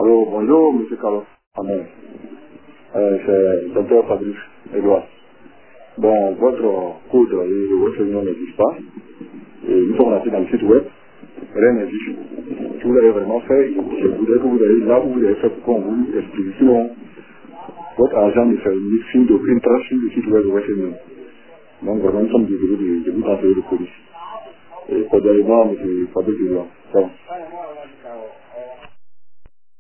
Allô, bonjour, monsieur Carlos. Amen. C'est Dr Fabrice Edouard. Bon, votre code et votre nom n'existe pas. Et nous sommes restés dans le site web. Rien n'existe. Si vous l'avez vraiment fait, je voudrais que vous allez là où vous l'avez fait pour qu'on vous explique. Sinon, votre agent ne fait une signe d'aucune trace sur le site web de votre nom. Donc vraiment, nous sommes désolés de vous envoyer de police. Et cordialement, monsieur Fabrice Edouard. Ça va.